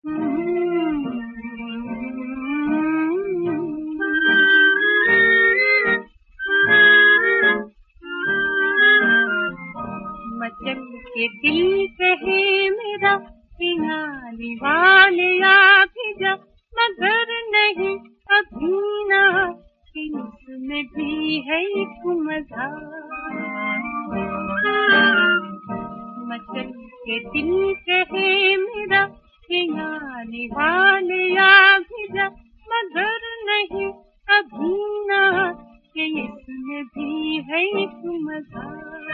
मचल के दिल कहे मेरा किनारे वाले आ भी जा, मगर नहीं अभी ना, इसमें भी है एक मजा। मचल के दिल कहे मेरा किनारे वाले आ भी जा, मगर नहीं अभी ना, इसमें भी है एक मजा।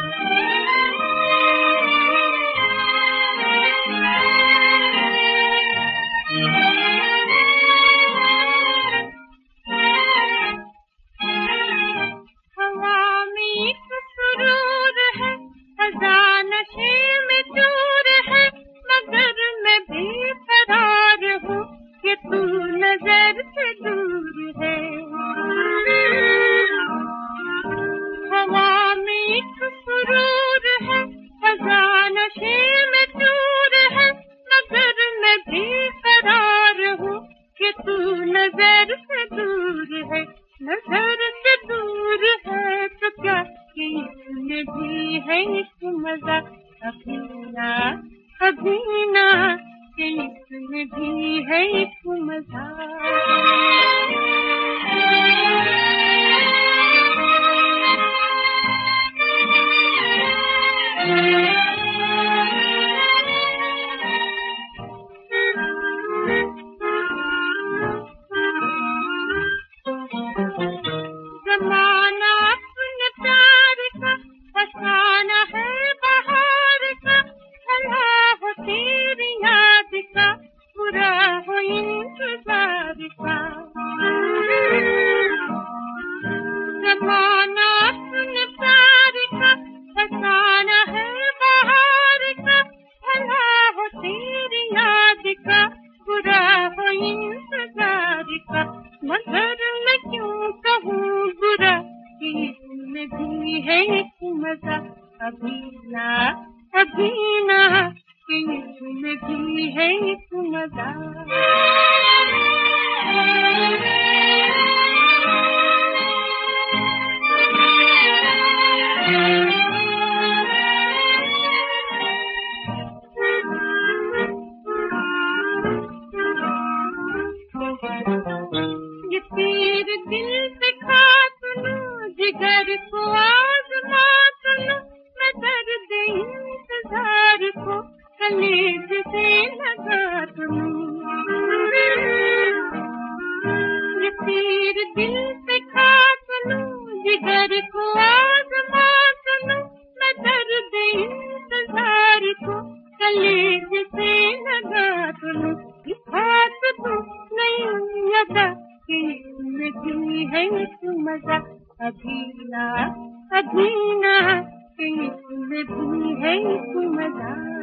हवा में एक सुरूर है, खजा नशे में चूर है, मगर मैं बेकरार हूँ कि तू नजर से दूर है। हवा में एक सुरूर है, खजा नशे में चूर है, मगर मैं बेकरार हूँ कि तू नजर से दूर है। नजर से दूर है तो क्या, कि इसमें भी है एक मजा। अभी ना, कि इसमें भी है एक मजा। जमाना अपने प्यार का फसाना है बहार का, भला हो तेरी याद का, बुरा हो इंतजार का। जमाना अपने प्यार का फसाना है बहार का, भला हो तेरी याद का, बुरा हो इंतजार का। मगर मैं क्यों कहूँ बुरा, कि इसमें भी है एक मजा। अभी ना, कि इसमें भी है एक मजा। ये तीर दिल पे खात लूं, जिगर को आज़मात लूं, मैं दर्द इंतजार को कलेज से लगात लूं। ये तीर दिल पे खात लूं, जिगर को आज़मात लूं, मैं दर्द इंतजार को कलेज से लगात लूं। हाथ तो नहीं अदा, कि इसमें भी है एक मजा। अभी ना, कि इसमें भी है एक मजा।